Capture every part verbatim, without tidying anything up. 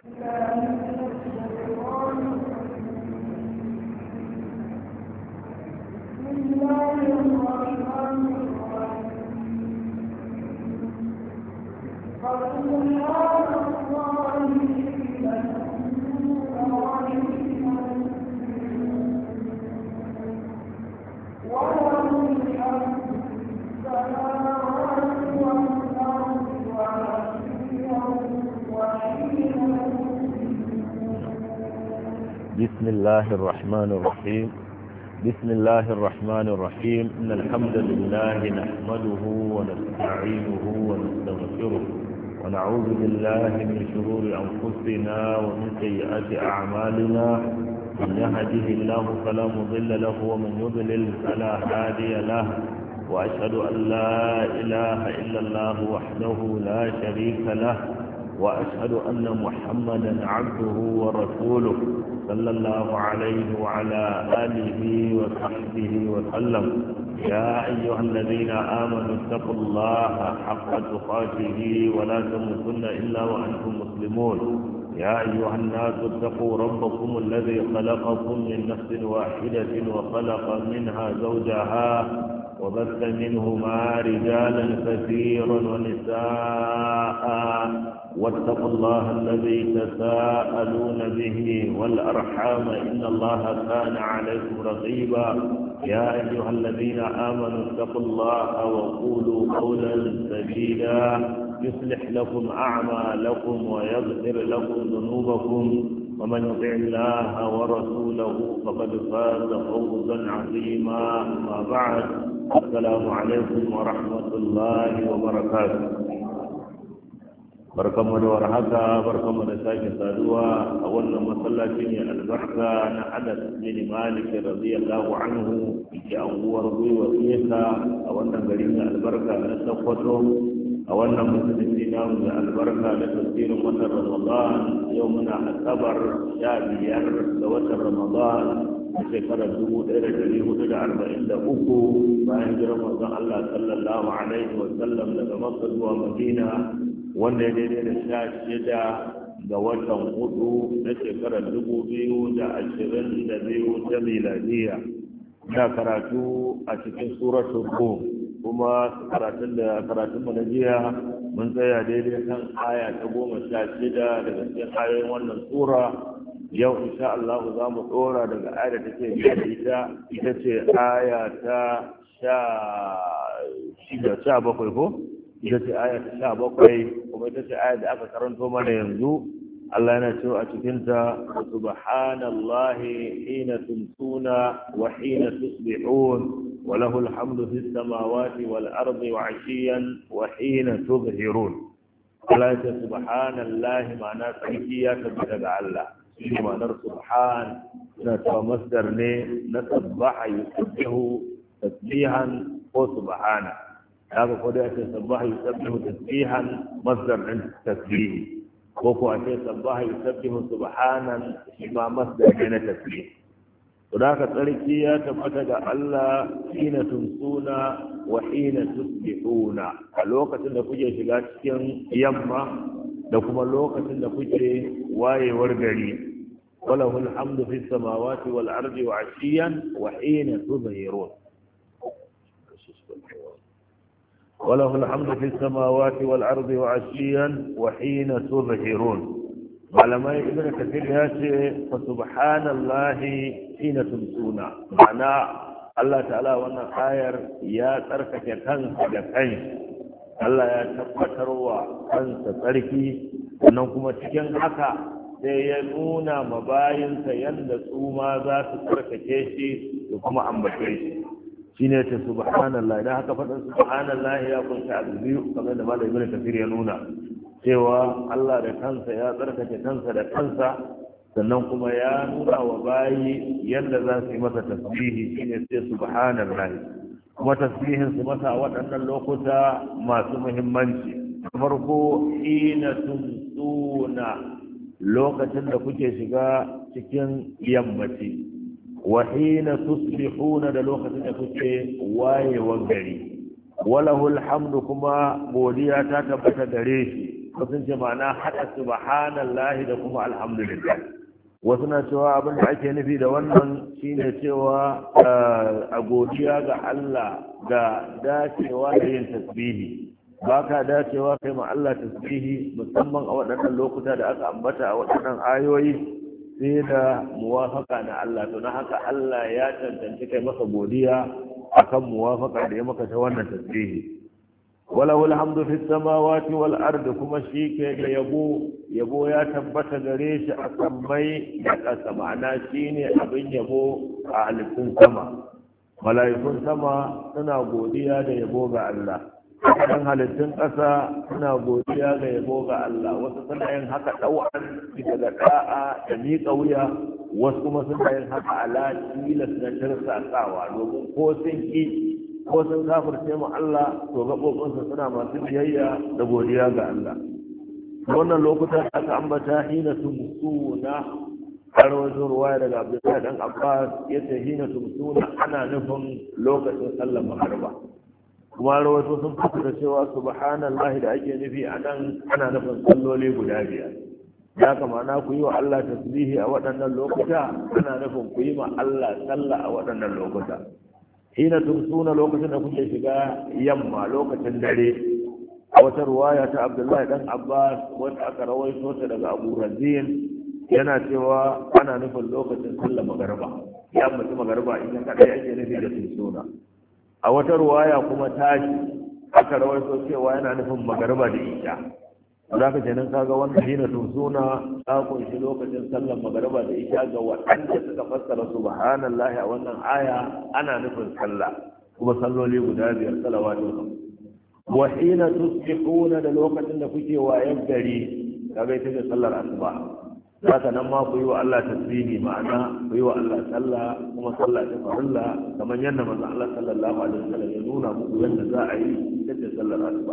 بسم الله الرحمن الرحيم بسم الله الرحمن الرحيم إن الحمد لله نحمده ونستعينه ونستغفره ونعوذ بالله من شرور أنفسنا ومن سيئات أعمالنا من يهده الله فلا مضل له ومن يضلل فلا هادي له وأشهد أن لا إله إلا الله وحده لا شريك له وأشهد أن محمدا عبده ورسوله صلى الله عليه وعلى آله وصحبه وسلم يا أيها الذين آمنوا اتقوا الله حق تقاته ولا تموتن إلا وأنتم مسلمون يا أيها الناس اتقوا ربكم الذي خلقكم من نفس واحدة وخلق منها زوجها وبث منهما رجالا كثيرا ونساء واتقوا الله الذي تساءلون به والأرحام إن الله كان عليكم رقيبا يا أيها الذين آمنوا اتقوا الله وقولوا قولا سديدا يصلح لكم أعمالكم ويغفر لكم ذنوبكم ومن يطع الله ورسوله فقد فاز فوزا عظيما أما بعد السلام عليكم ورحمة الله وبركاته barkamu da warhaka barkamu da sake saduwa a wannan masallaci ne albarka na Anas bin Malik radiyallahu anhu ke anguwar Gwiwa Iyaka a wannan gari ne albarka na Sokoto a wannan masallaci namu da albarka da tafsirin watan Ramadan yau muna asabar sha biyar da watan Ramadan a shekarar dubu ɗaya da ɗari hudu da arba'in da uku bayan jiran manzon Allah sallallahu alaihi wa sallam daga Makka zuwa Madina wanda ya daidai da sha shida ga watan hudu na shekarar dubu biyu da ashirin da biyu ta miladiya da karatu a cikin suratul rum kuma karatun da karatun mu na jiya mun tsaya daidai kan aya ta goma sha shida daga cikin ayoyin wannan sura yau insha Allah za mu dora daga aya da take biye da ita ita ce aya ta sha shida sha bakwai ko ita ce aya ta sha bakwai kuma ita ce aya da aka karanto mana yanzu Allah yana cewa a cikinta subhanallahi hina tumsuna wa hina tusbihun wa lahu alhamdu fis samawati wal ardi wa ashiyan wa hina tuzhirun Allah ya ce subhanallahi ma'ana tsarki ya tabbata ga Allah shi ma'anar subhan yana cewa masdar ne na sabbaha yusabbihu tasbihan ko subhana haka ko da ake sabbaha yusabbihu tasbihan masdar din tasbih ko ko ake sabbaha yusabbihu subhanan shi ma masdar ne na tasbih to da ka tsarki ya tabbata ga Allah hina tumsuna wa hina tusbihuna a lokacin da kuke shiga cikin yamma da kuma lokacin da kuke wayewar gari walahu alhamdu fis samawati wal ardi wa ashiyan wa hina tuzhirun وله الحمد في السماوات والأرض وعشيا وحين تظهرون علماء ابن كثير ياتي فسبحان الله حين تمسون معنى الله تعالى وانا خير يا تركك كنس كنس الله يا تبتروا كنس تركي sannan kuma cikin haka sai ya nuna mabayinsa yadda su ma za su tsarkake shi da kuma ambace shi shine ta subhanallah idan haka faɗin subhanallah ya kunshi abu biyu kamar da malam ibn kafir ya nuna cewa Allah da kansa ya tsarkake kansa da kansa sannan kuma ya nuna wa bayi yadda za su yi masa tasbihi shine sai subhanallah kuma tasbihin su masa waɗannan lokuta masu muhimmanci farko ina tumsuna lokacin da kuke shiga cikin yammaci wa hina tusbihuna da lokacin da kuke wayewar gari walahu alhamdu kuma godiya ta tabbata gare shi wasu ce ma'ana haɗa subhanallahi da kuma alhamdulillah. Wasu na cewa abin da ake nufi da wannan shine cewa a godiya ga Allah ga dacewa da yin tasbihi. Ba ka dacewa kai ma Allah tasbihi musamman a waɗannan lokuta da aka ambata a waɗannan ayoyi sai da muwafaka na Allah. To na haka Allah ya cancanci kai masa godiya akan muwafaka da ya maka ta wannan tasbihi. وله الحمد في السماوات والأرض كما شيك يبو يبو يا تبت غريش أسمي يقس معنا شيني أبن يبو أهل السما ملائكة سما سنا غوديا da yabo ga Allah dan halittun ƙasa suna godiya ga yabo ga Allah wasu suna yin haka ɗau'an daga da'a da miƙa wuya wasu kuma suna yin haka ala tilas na tirsasawa domin ko sun ki ko sun kafirce mu Allah to gaɓoɓinsa suna masu biyayya da godiya ga Allah. Wannan lokutan aka ambata hina tumsuna har wajen ruwaya daga Abdullahi dan Abbas yace hina tumsuna ana nufin lokacin sallar magriba. Kuma rawaito sun fita cewa subhanallahi da ake nufi anan ana nufin salloli guda biyar. Ya kamana ku yi wa Allah tasbihi a waɗannan lokuta ana nufin ku yi ma Allah sallah a waɗannan lokuta. hina tumsuna lokacin da kuke shiga yamma lokacin dare a wata ruwaya ta Abdullahi dan Abbas wanda aka rawaito ta daga Abu Razin yana cewa ana nufin lokacin sallar magariba ya mutu magariba ita kadai ake nufi da tumsuna a wata ruwaya kuma tashi aka rawaito cewa yana nufin magariba da isha za ka kenan kaga wannan hina tumsuna ta kunshi lokacin sallar magariba da isha ga waɗanda suka fassara subhanallahi a wannan aya ana nufin sallah kuma salloli guda biyar salawatu wa hina tusbihuna da lokacin da kuke wayan gari kaga ita ce sallar asuba haka nan ma ku yi wa Allah tasbihi ma'ana ku yi wa Allah sallah kuma sallah ta farilla kamar yadda manzo Allah sallallahu alaihi wasallam ya nuna muku yadda za a yi ita ce sallar asuba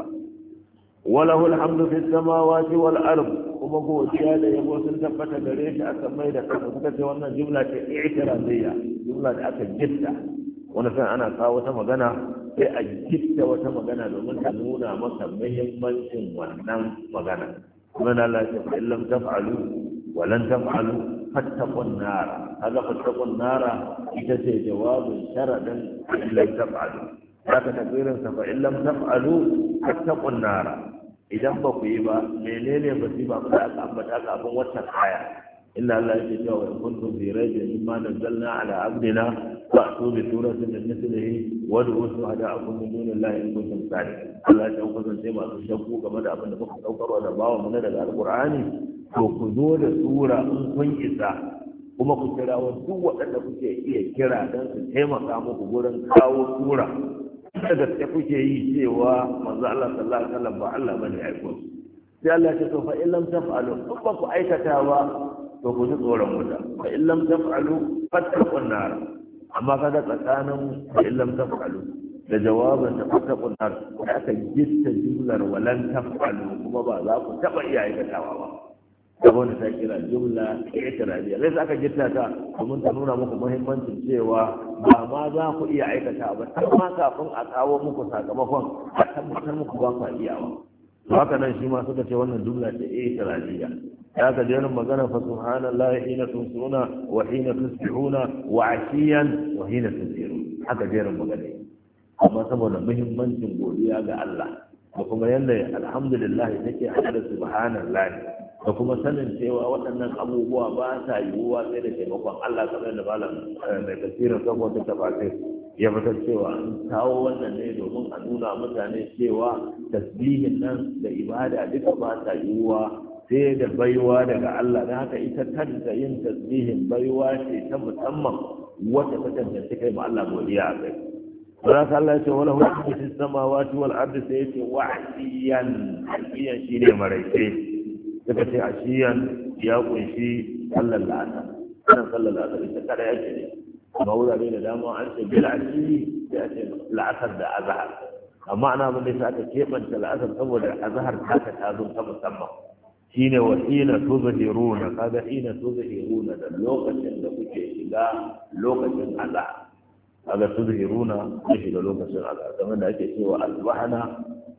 وله الحمد في السماوات والارض kuma godiya da yabo sun tabbata gare shi aka mai da kasa suka ce wannan jumla ce i'tiraziyya jumla da aka gitta wani san ana kawo wata magana sai a gitta wata magana domin ta nuna maka muhimmancin wannan magana kuma na Allah ya ce illam taf'alu wa lan taf'alu fattaqun nar kaga fattaqun nara ita ce jawabin sharadin illam taf'alu haka takdirin sa fa illam taf'alu fattaqun nara idan ba ku yi ba menene ba su ba ku da aka ambata ka abin watan aya inna Allah yake cewa in kuntum fi raybin mimma nazzalna ala abdina fa'tu bi suratin min mithlihi wa ad'u shuhada'akum min dunillahi in kuntum sadiqin Allah ya kasance masu shakku game da abin da muka daukarwa da bawa mu daga alqur'ani to ku zo da sura in kun isa kuma ku kira wa duk waɗanda kuke iya kira don su taimaka muku gurin kawo sura da gaske kuke yi cewa manzo Allah sallallahu alaihi wasallam ba Allah bane ya aiko sai Allah ya ce to fa in lam taf'alu in ba ku aikata ba to ku ji tsoron wuta fa in lam taf'alu fattaqun nar amma kaga tsakanin fa in lam taf'alu da jawabin da fattaqun nar da aka gitta jumlar walan taf'alu kuma ba za ku taba iya aikatawa ba abin da ta kira jumla i'tirabiyya sai aka gitta ta domin ta nuna muku muhimmancin cewa ba ma za ku iya aikata ba har ma kafin a kawo muku sakamakon a tabbatar muku ba ku iyawa to haka nan shi ma suka ce wannan jumla ce i'tirabiyya ya ka jerin magana fa subhanallahi hina tumsuna wa hina tusbihuna wa ashiyan wa hina tusirun haka jerin magana amma saboda muhimmancin godiya ga Allah da kuma yanda alhamdulillah take hada da subhanallahi da kuma sanin cewa waɗannan abubuwa ba sa yiwuwa sai da taimakon Allah kamar da malam mai tafsirin saboda tafasir ya fitar cewa an kawo wannan ne domin a nuna mutane cewa tasbihin nan da ibada duka ba sa yiwuwa sai da baiwa daga Allah don haka ita kanta yin tasbihin baiwa ce ta musamman wata ta tantance kai ma Allah godiya a kai. Za ka Allah ya ce wala hu fi samawati wal ardi sai ya ce wa'diyan wa'diyan shine maraice suka ce ashiyan ya kunshi sallar la'asar wannan sallar la'asar ita kada yake ne amma wurare da dama an ce bil asiri sai a ce la'asar da azhar amma ana abin da yasa aka keɓanta la'asar saboda azhar ta ta zo ta musamman shine wa hina tuzhiruna kaga hina tuzhiruna da lokacin da kuke shiga lokacin azhar kaga tuzhiruna ku shiga lokacin azhar kamar da ake cewa asbahana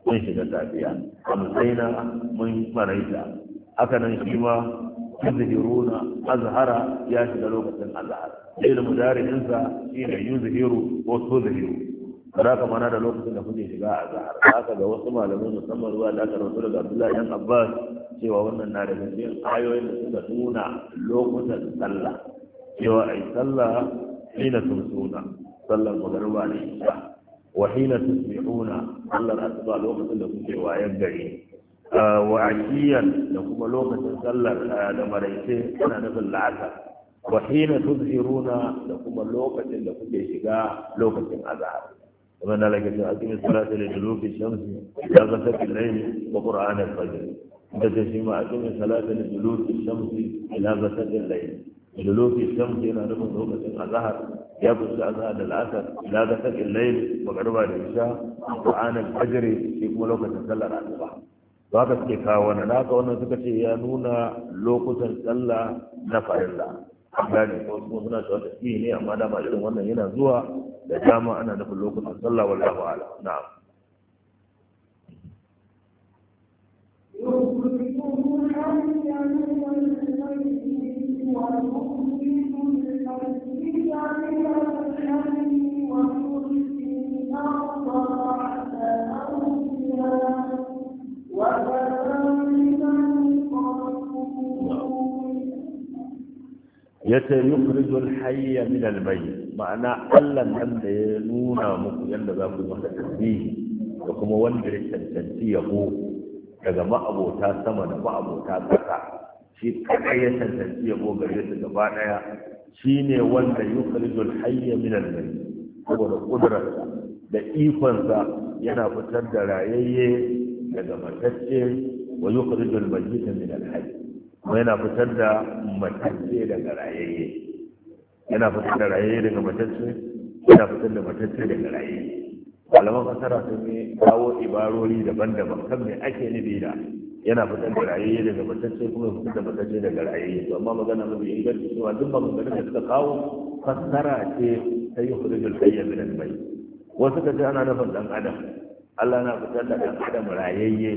mun shiga safiya amsaina mun maraita haka nan shi ma yuzhiruna azhara ya shiga lokacin azhar da mudari'insa shine yuzhiru ko tuzhiru kada ka mana da lokacin da kuke shiga azhar haka ga wasu malamai musamman ruwa da aka rawaito daga Abdullahi ibn Abbas cewa wannan na daga cikin ayoyin da suka nuna lokutan sallah cewa ai sallah hina tumsuna sallar magriba ne isha wa hina tusbihuna sallar asuba lokacin da kuke wayan gari wa ashiyan da kuma lokacin sallar da maraice ana nufin la'asar wa hina tuzhiruna da kuma lokacin da kuke shiga lokacin azhar ومن لك أقيم الصلاة لدلوك الشمس إلى غسق الليل وقرآن الفجر إذا تشيما أقيم الصلاة لدلوك الشمس إلى غسق الليل لدلوك الشمس إلى نفس وقت الظهر يابس الأذهان العصر إلى غسق الليل وقرب العشاء وقرآن الفجر في ملوكة صلى على الصبح وهذا كيكا ونناك ونسكتي يانونا لوكة صلى نفع الله gane ko kuma suna cewa tasbihi ne amma da ba irin wannan yana zuwa da dama ana nufin lokacin sallah wallahu a'lam na'am yace yukhrijul hayya min al-mayyit ma'ana Allah nan da ya nuna muku yanda za ku masa tasbihi da kuma wanda ya cancanci yabo daga ma'abota sama da ma'abota ƙasa shi kadai ya cancanci yabo gare su gaba daya shine wanda yukhrijul hayya min al-mayyit saboda kudurarsa da ikonsa yana fitar da rayayye daga matacce wa yukhrijul mayyita min al-hayy kuma yana fitar da matacce daga rayayye yana fitar da rayayye daga matacce yana fitar da matacce daga rayayye malaman fasara sun yi kawo ibarori daban-daban kan me ake nufi da yana fitar da rayayye daga matacce kuma fitar da matacce daga rayayye to amma magana mafi inganci cewa duk maganganun da suka kawo fassara ce ta yi hudujul hayya min al-mayyit wasu ka ce ana nufin dan adam Allah na fitar da dan adam rayayye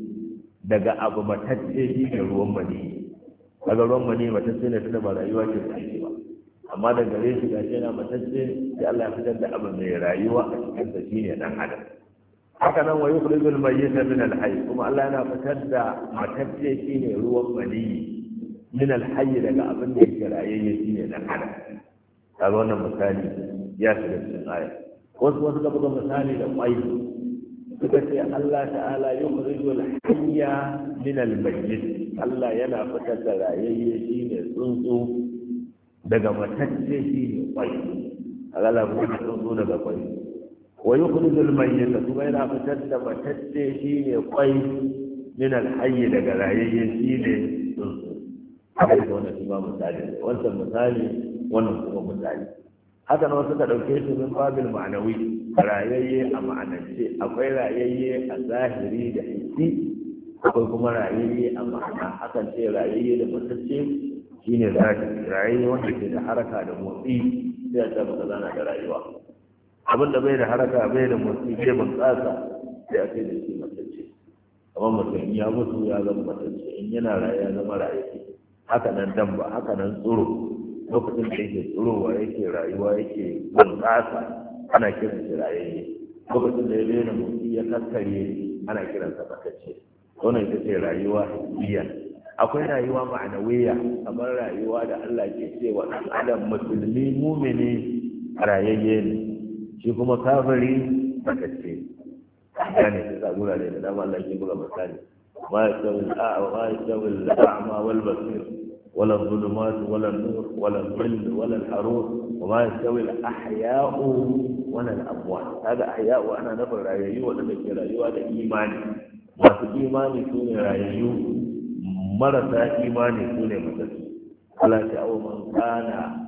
daga abu matacce shi ne ruwan mani daga ruwan mani matacce ne tunda ba rayuwa ce da shi ba amma da gare shi gashi yana matacce sai Allah ya fitar da abu mai rayuwa a cikin sa shine dan adam haka nan wa yukhrijul mayyita min al-hayy kuma Allah yana fitar da matacce shine ruwan mani min al-hayy daga abin da yake rayayye shine dan adam kaga wannan misali ya shiga cikin aya wasu wasu ga buga misali da kwai suka ce Allah ta'ala yukhrijul hayya min al-mayyit Allah yana fitar da rayayye shine tsuntsu daga matacce shine kwai Allah ya fitar tsuntsu daga kwai wa yukhrijul mayyit kuma yana fitar da matacce shine kwai min al-hayy daga rayayye shine tsuntsu haka ne wannan shi ba misali wannan misali wannan kuma misali haka nan suka dauke shi min babil ma'anawi rayayye a ma'anance akwai rayayye a zahiri da hissi akwai kuma rayayye a ma'ana hakan ce rayayye da matacce shine zahiri rayayye wanda ke da haraka da motsi sai a ce maka zana da rayuwa abin da bai da haraka bai da motsi bai bunƙasa sai a ce da shi matacce amma mutum ya mutu ya zama matacce in yana raye ya zama rayayye haka nan damba haka nan tsoro lokacin da yake tsirowa yake rayuwa yake bunƙasa ana kiran shi rayayye lokacin da ya daina motsi ya kaskare ana kiran sa matacce wannan ita ce rayuwa hissiya akwai rayuwa ma'anawiya kamar rayuwa da Allah ke cewa ɗan adam musulmi mumini rayayye ne shi kuma kafiri matacce ya ne ta tsagura da dama Allah ke buga misali ma yastawi al-a'ma ma yastawi al-a'ma wal basir ولا الظلمات ولا النور ولا الظل ولا الحرور وما يستوي الأحياء ولا الأموات هذا أحياء وأنا نفر رأيو وأنا نفر رأيو هذا إيماني ما في إيماني سوني رأيو مرسى إيماني سوني مثل ولا أو من كان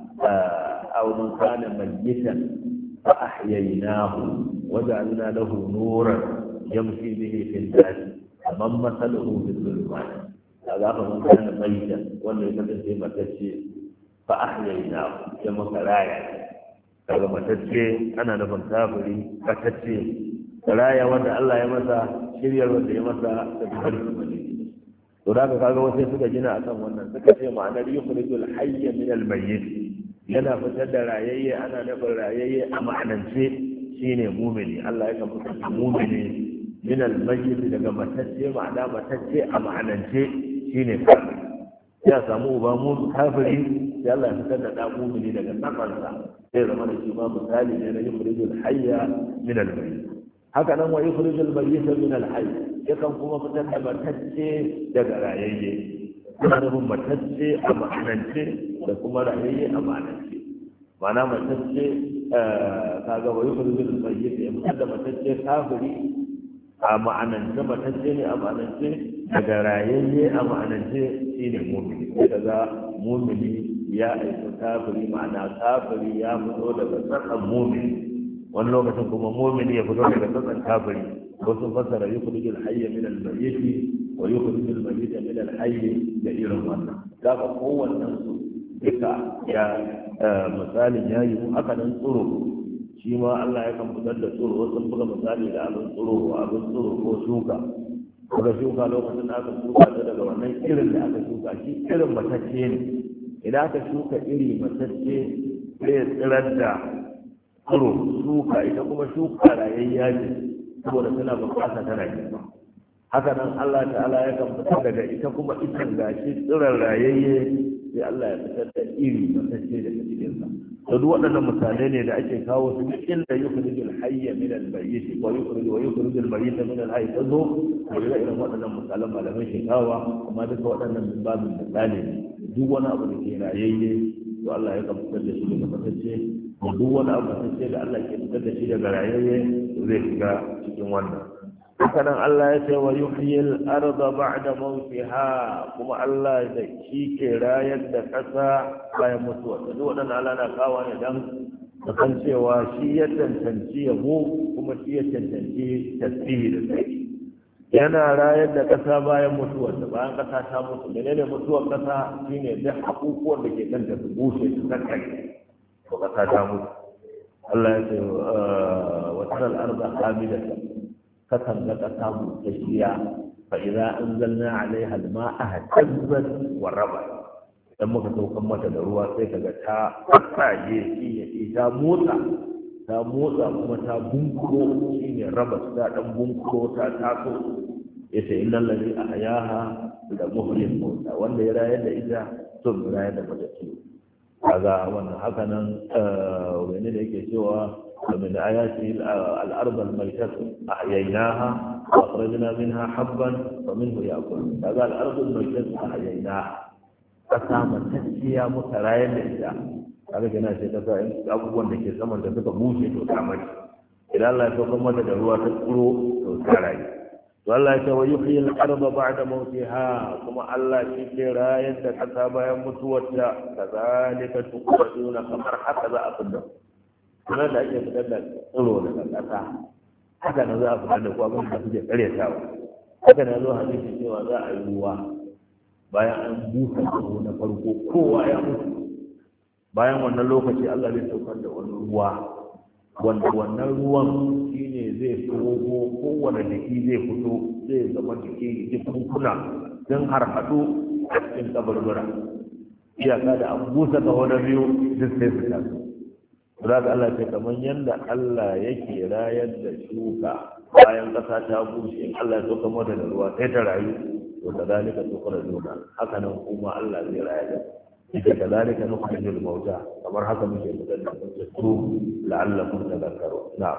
أو من كان ميتا فأحييناه وجعلنا له نورا يمشي به في الناس فمن مثله في الظلمات kaga fa mun kana maita wanda ya kasance matacce fa ahyayna ya maka raya kaga matacce ana nufin kafiri matacce raya wanda Allah ya masa shiryar wanda ya masa da tafarki madidi to da kaga wasu suka gina akan wannan suka ce ma'anar yukhrijul hayya min al-mayyit yana fitar da rayayye ana nufin rayayye a ma'anance shine mumini Allah ya kan fitar da mumini min al-mayyit daga matacce ma'ana matacce a ma'anance shine kafiri ya samu uba mu kafiri sai Allah ya fitar da da mumini daga tsakansa sai zama da shi ma misali ne na yukhrijul hayya min al-mayyit haka nan wa yukhrijul mayyita min al-hayy yakan kuma fitar da matacce daga rayayye kuma da matacce a ma'anance da kuma rayayye a ma'anance ma'ana matacce kaga wa yukhrijul mayyita ya fitar da matacce kafiri a ma'anance matacce ne a ma'anance daga rayayye a ma'anance shine mu'mini daga mu'mini ya aika kafiri ma'ana kafiri ya fito daga tsakan mu'mini wani lokacin kuma mumini ya fito daga tsatsan kafiri wasu fassara yukhrijul hayya min al-mayyit wa yukhrijul mayyita min al-hayy da irin wannan daga kowannen su duka ya misalin ya yi haka nan tsoro shi ma Allah ya kan fitar da tsoro wasu buga misali da abin tsoro ko abin tsoro ko shuka daga shuka lokacin da aka shuka ta daga wannan irin da aka shuka shi irin matacce ne idan aka shuka iri matacce sai tsirar da tsiro shuka ita kuma shuka rayayya ce saboda tana bukata tana girma haka nan Allah ta'ala ya kan fitar daga ita kuma itan gashi tsirar rayayye sai Allah ya fitar da iri matacce daga cikin sa to duk waɗannan misalai ne da ake kawo su duk inda yukhrijul hayya min al-mayyit wa yukhrij wa yukhrijul mayyita min al-hayy tazo to ga irin waɗannan misalan malaman shekawa amma duka waɗannan babin misali duk wani abu da ke rayayye to Allah ya kan fitar da shi daga matacce duk wani abu sai da Allah ke fitar da shi daga rayayye zai shiga cikin wannan haka nan Allah ya ce wa yuhyil arda ba'da mawtiha kuma Allah da shi ke rayar da ƙasa bayan mutuwa duk wannan Allah na kawo ne dan kan cewa shi ya tantance yabo kuma shi ya tantance tasbihi da sai yana rayar da ƙasa bayan mutuwar da bayan ƙasa ta mutu menene mutuwar ƙasa shine duk abubuwan da ke kanta su bushe su kakkare to ƙasa ta mutu Allah ya ce wa taral arda hamidatan kakan ga ƙasa busasshiya fa idza anzalna alaiha alma'a hatazzat wa rabat idan muka saukan mata da ruwa sai kaga ta tsaye shi ne ta motsa ta motsa kuma ta bunkuro shi ne rabat ta dan bunkuro ta taso yace innal ladhi ahyaha da muhyil mauta wanda ya rayar da ita to rayar da matattu kaga wannan haka nan wani da yake cewa min ayati al-ard al-maytat ahyaynaha wa akhrajna minha habban fa minhu ya'kul kaga al-ard al-maytat ahyaynaha kasa matacciya muka rayar da ita kaga kana sai kasa abubuwan da ke saman da suka bushe to ta mace idan Allah ya saukar mata da ruwa ta tsuro to ta rayu to Allah ya ce wa yuhyi al-ardha ba'da mawtiha kuma Allah shi ke rayar da kasa bayan mutuwarta kazalika tuqaduna kamar haka za a fidda kuma da ake fitar da tsiro daga kasa haka nan za a fitar da kuma abin da suke karyatawa haka nan zo hadisi cewa za a yi ruwa bayan an busa tsiro na farko kowa ya mutu bayan wannan lokaci Allah zai saukar da wani ruwa wanda wannan ruwan shine zai tsogo kowane jiki zai fito zai zama jiki jikunkuna don har haɗu a cikin kabarbura iyaka da an busa kaho na biyu duk sai su taso za ka Allah ce kamar yadda Allah yake rayar da shuka bayan ƙasa ta bushe in Allah ya soka mata da ruwa sai ta rayu to da zalika tukura juna haka nan kuma Allah zai rayar da ita da zalika nukhrijul mauta kamar haka muke fitar da su la'allakum tadhakkarun na'am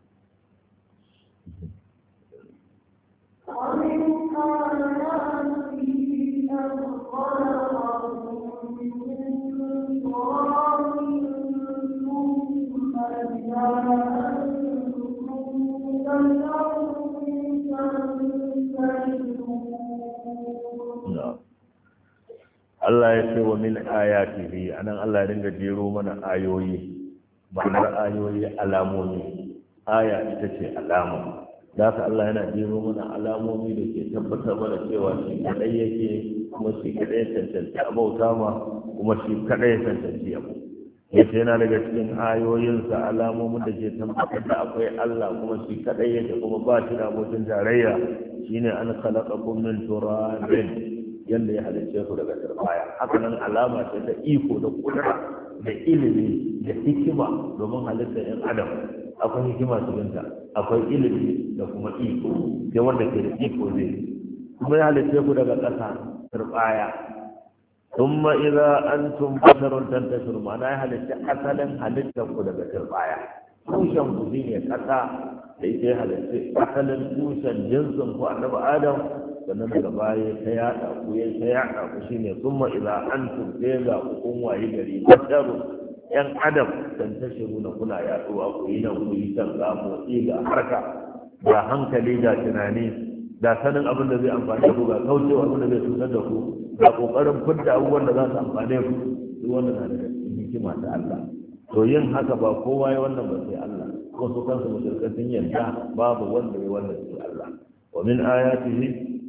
Allah ya ce wa min ayatihi anan Allah ya dinga jero mana ayoyi ma'anar ayoyi alamomi aya ita ce alama da haka Allah yana jero mana alamomi da ke tabbatar mana cewa shi kadai yake kuma shi kadai ya tantance a bauta ma kuma shi kadai ya tantance abu yace yana daga cikin ayoyinsa alamomin da ke tabbatar da akwai Allah kuma shi kadai yake kuma ba shi da abokin tarayya shine an khalaqakum min turabin yanda ya halicce ku daga turbaya haka nan alama ce ta iko da kudura da ilimi da hikima domin halittar yan adam akwai hikima cikin ta akwai ilimi da kuma iko sai wanda ke da iko zai kuma ya halicce ku daga ƙasa turbaya ثم إذا أنتم بشر تنتشرون معناها halitta asalin halittar ku daga turbaya tushen ku shine kasa da ita halitta asalin tushen jinsin ku annabi Adam sannan daga baya ta yada ku ya ta yada ku shine thumma idza antum ga ku kun wayi gari bashar yan adam tantashiruna kuna yaduwa ku yi nan ku yi can ga motsi ga harka ga hankali da tunani da sanin abin da zai amfani ku ga kaucewa abin da zai cutar da ku ga kokarin fidda abubuwan da za su amfane ku duk wannan na daga cikin hikima ta Allah to yin haka ba kowa ya wannan ba sai Allah ko su kansu musulkan sun yarda babu wanda ya wannan sai Allah wa min ayatihi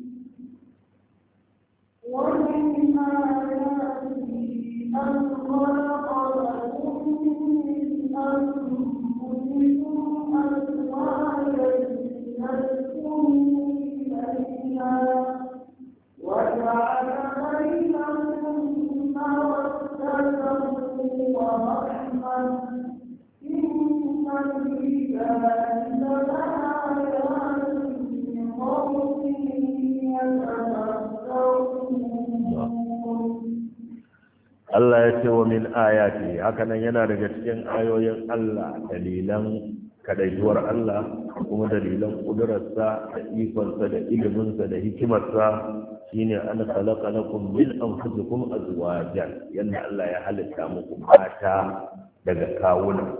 wa min ayatihi an khalaqa lakum min anfusikum azwajan litaskunu ilayha wa ja'ala Allah ya ce wa min ayati hakanan yana daga cikin ayoyin Allah dalilan kadaituwar Allah kuma dalilan kudurarsa da ikonsa da iliminsa da hikimarsa shine an khalaqa lakum min anfusikum azwajan yanda Allah ya halitta muku mata daga kawuna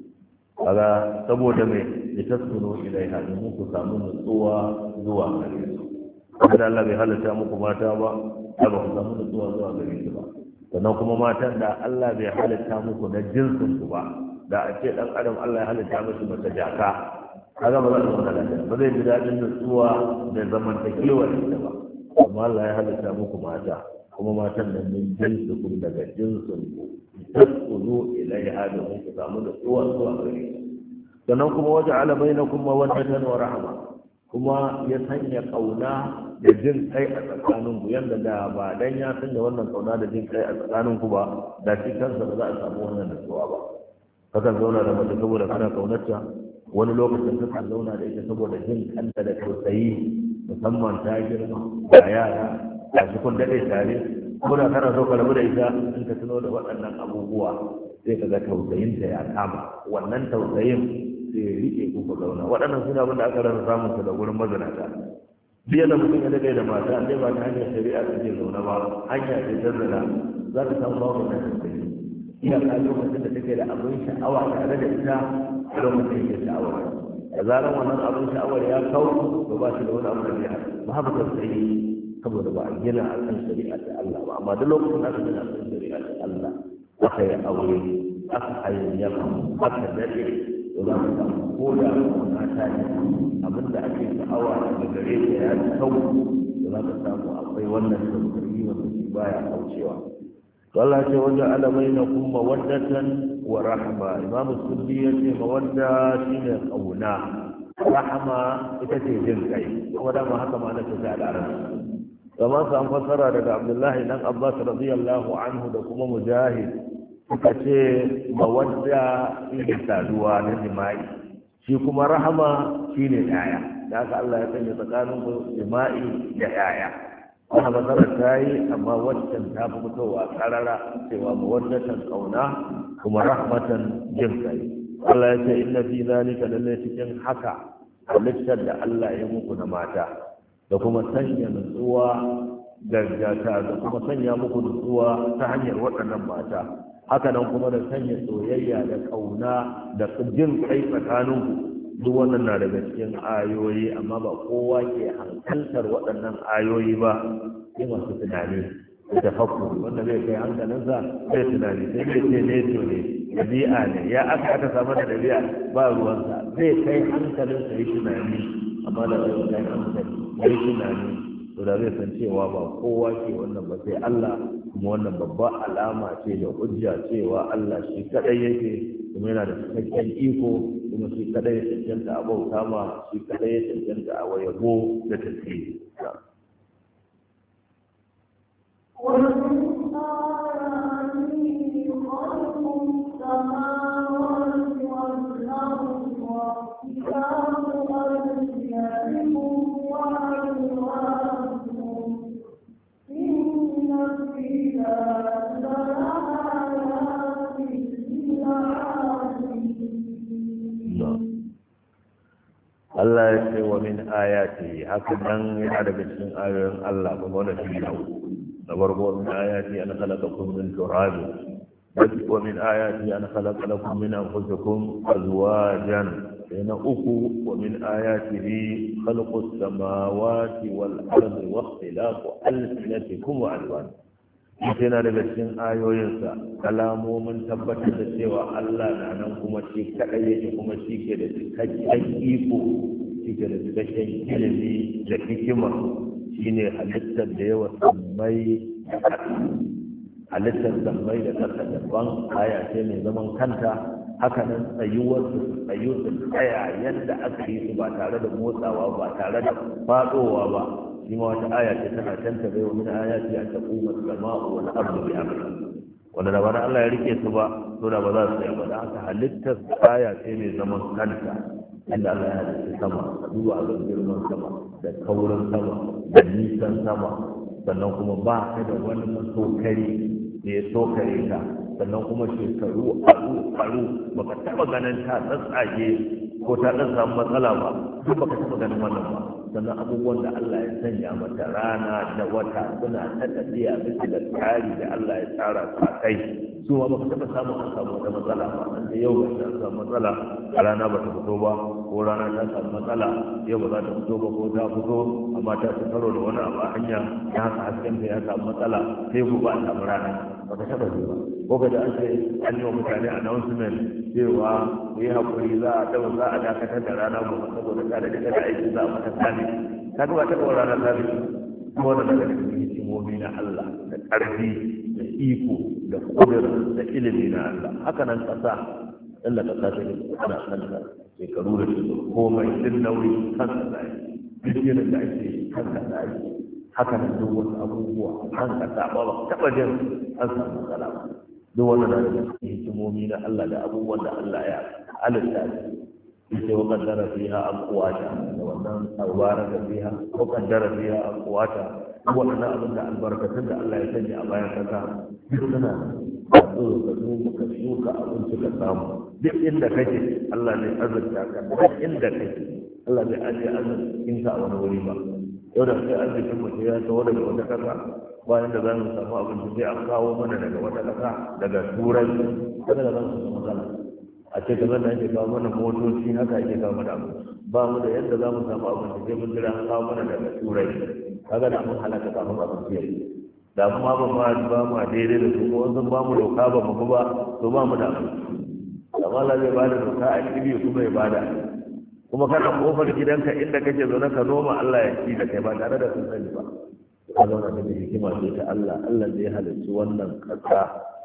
kaga saboda mai litaskunu ilaiha domin ku samu nutsuwa zuwa gare su kada Allah bai halitta muku mata ba ba ku samu nutsuwa zuwa gare su ba sannan kuma matan da Allah bai halitta muku na jinsin ku ba da a ce dan adam Allah ya halitta musu mata jaka kaga ba za su zauna lafiya ba zai ji daɗin nutsuwa da zamantakewa da ita ba amma Allah ya halitta muku mata kuma matan nan min jinsu kun daga jinsin ku tasquzu ilaiha domin ku samu nutsuwa zuwa gare su sannan kuma waje ala bainakum mawaddatan wa rahma kuma ya sanya kauna da jin kai a tsakanin ku yanda da ba dan ya sanya wannan kauna da jin kai a tsakanin ku ba da shi kansa ba za a samu wannan nutsuwa ba kakan zauna da mace saboda kana kaunarta wani lokacin kakan zauna da ita saboda jin kanta da tausayi musamman ta girma da yara a cikin daɗe tare ko da kana so ka rabu da ita in ka tuno da waɗannan abubuwa sai ka ga tausayinta ya kama wannan tausayin sai ya riƙe ku ku zauna waɗannan suna abin da aka rasa samun su da wurin mazinata biya da mutum ya daɗe da mata dai ba ta hanyar shari'a ta ke zaune ba hanya ce ta zana za ta samu babu na tausayi iyaka lokacin da take da abin sha'awa tare da ita a lokacin yake sha'awa da zarar wannan abin sha'awar ya kawo to ba shi da wani abu da ya ba haka tausayi saboda ba a gina a kan shari'a ta Allah ba amma duk lokacin da aka gina a kan shari'a ta Allah aka yi aure aka hayayyafa aka daɗe to za ka samu ko da na ta yi abin da ake sha'awa daga gare ta ya kawo to za ka samu akwai wannan tausayi wanda shi baya kaucewa Allah ce wajen alamai na kuma mawaddatan wa rahma imamu sulli ya ce mawadda shi ne ƙauna rahama ita ce jin kai kuma dama haka ma na ce ta al'arar kamar su an fassara daga abdullahi dan abbas radiyallahu anhu da kuma mujahid suka ce mawadda shi ne saduwa na jima'i shi kuma rahama shi ne yaya da haka Allah ya sanya tsakanin jima'i da yaya wani matsalar ta yi amma waccan ta fi fitowa karara cewa mawaddatan kauna kuma rahmatan jin kai Allah ya ce inna fi zalika lalle cikin haka halittar da Allah ya muku na mata da kuma sanya nutsuwa gargata da kuma sanya muku nutsuwa ta hanyar waɗannan mata haka nan kuma da sanya soyayya da kauna da jin kai tsakaninku duk wannan na daga cikin ayoyi amma ba kowa ke hankaltar waɗannan ayoyi ba sai masu tunani da tafakkur wanda zai kai hankalinsa zai tunani sai zai ce ne to ne ɗabi'a ne ya aka aka samu da ɗabi'a ba ruwansa zai kai hankalinsa yi tunani amma da zai kai hankali ya yi tunani to da zai san cewa ba kowa ke wannan ba sai Allah kuma wannan babban alama ce da hujja cewa Allah shi kadai yake kuma yana da cikakken iko kuma shi kadai ya cancanta a bauta ma shi kadai ya cancanta a wayabo da tasiri Allah ya ce wa min ayati haka nan yana daga cikin ayoyin Allah kuma wannan shi ne na farko min ayati an khalaqakum min turab wa min ayati an khalaqa lakum min anfusikum azwajan na uku wa min ayatihi khalqus samawati wal ardi wa ikhtilafu alsinatikum wa alwanikum yana daga cikin ayoyinsa kalamomin tabbatar da cewa Allah na nan kuma shi kaɗai yake kuma shi ke da cikakken iko shi ke da cikakken ilimi da hikima shi ne halittar da yawa sammai da ƙasa halittar sammai da ƙasa daban aya ce mai zaman kanta haka nan tsayuwarsu tsayuwarsu tsaya yadda aka yi su ba tare da motsawa ba tare da faɗowa ba shi ma wata aya ce tana tanta bai wa min ayati an taquma as-sama'u wal ardu bi amri wanda da bana Allah ya rike su ba to da ba za su yi ba dan haka halittar aya ce mai zaman kanta inda Allah ya halitta sama duba ga girman sama da kaurin sama da nisan sama sannan kuma ba ta da wani masokari da ya sokare ta sannan kuma shekaru aru aru baka taba ganin ta tsatsage ko ta dan samu matsala ba duk baka taba ganin wannan ba sannan abubuwan da Allah ya sanya mata rana da wata suna ta tafiya bisa da tsari da Allah ya tsara su a kai su ma baka taba samu an samu wata matsala ba an da yau ba ta samu matsala a rana ba ta fito ba ko rana ta samu matsala yau ba za ta fito ba ko ta fito amma ta ci karo da wani abu a hanya ya haka hasken ta ya samu matsala sai ku ba a samu rana baka taba ji ba ko ka da an ce an yi wa mutane announcement cewa ku yi haƙuri za a dawo za a dakatar da rana gobe saboda kada da kada aiki za a mata sami ta gaba ta kawo rana sami kuma da daga cikin hikimomi na Allah da ƙarfi da iko da kudura da ilimi na Allah haka nan ƙasa Allah ƙasa ta yi ana kanta shekaru da shekaru komai duk nauyi kan ƙasa yi duk irin da ake kan ƙasa yi haka nan duk wasu abubuwa kan ƙasa ba ba taɓa jin an samu matsala ba duk wannan da daga cikin hikimomi na Allah da abubuwan da Allah ya halitta ita wa kaddara fiha aqwata da wannan awara da fiha wa kaddara fiha aqwata wannan abin da albarkatun da Allah ya sanya a bayan kasa duk suna da tsoro ka zo ka shuka abinci ka samu duk inda kake Allah ne azurta ka duk inda kake Allah bai ajiye arzikin ka a wani wuri ba yau da sai arzikin mutum ya tawo daga wata kasa bayan da za mu samu abinci sai an kawo mana daga wata kasa daga turai kada da za mu samu matsala a ce kamar da ake kawo mana motoci haka ake kawo mana abu ba mu da yadda za mu samu abinci sai mun jira an kawo mana daga turai kaga da mun halaka samun abinci yanzu da kuma ba ma ba mu daidai da su ko sun ba mu doka ba mu ba to ba mu da abinci amma Allah zai bada doka a kibi kuma ya bada kuma kana kofar gidanka inda kake zaune ka noma Allah ya ci da kai ba tare da sun sani ba ka zauna da hikima ce ta Allah Allah zai halarci wannan kasa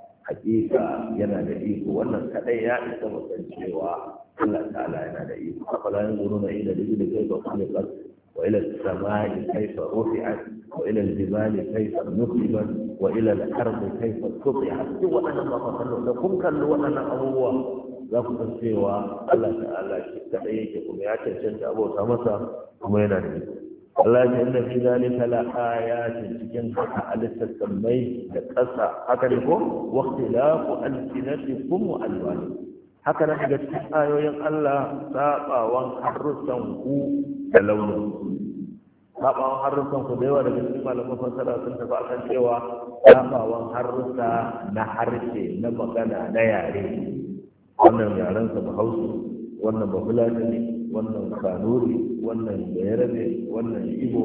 hakika yana da iko wannan kadai ya isa mutan cewa Allah ta'ala yana da iko afala yanzuruna ila al-ibli kayfa khuliqat wa ila as-samai kayfa rufi'at wa ila al-jibali kayfa nusibat wa ila al-ardi kayfa sutihat duk waɗannan ba fa kallo da kun kallo waɗannan abubuwa za ku san cewa Allah ta'ala shi kadai yake kuma ya cancanta abota masa kuma yana da iko Allah ya inna fi zalika la ayatin cikin haka alistar sammai da ƙasa haka ne ko waqtilafu alsinatikum wa alwanikum haka nan daga cikin ayoyin Allah sabawan harsunan ku da launin sabawan harsunan ku da yawa daga cikin malaman fasara sun tafi akan cewa sabawan harsuka na harshe na magana na yare wannan yaren sa Bahaushe wannan Bafulatani wannan Kanuri wannan Bayarabe wannan Igbo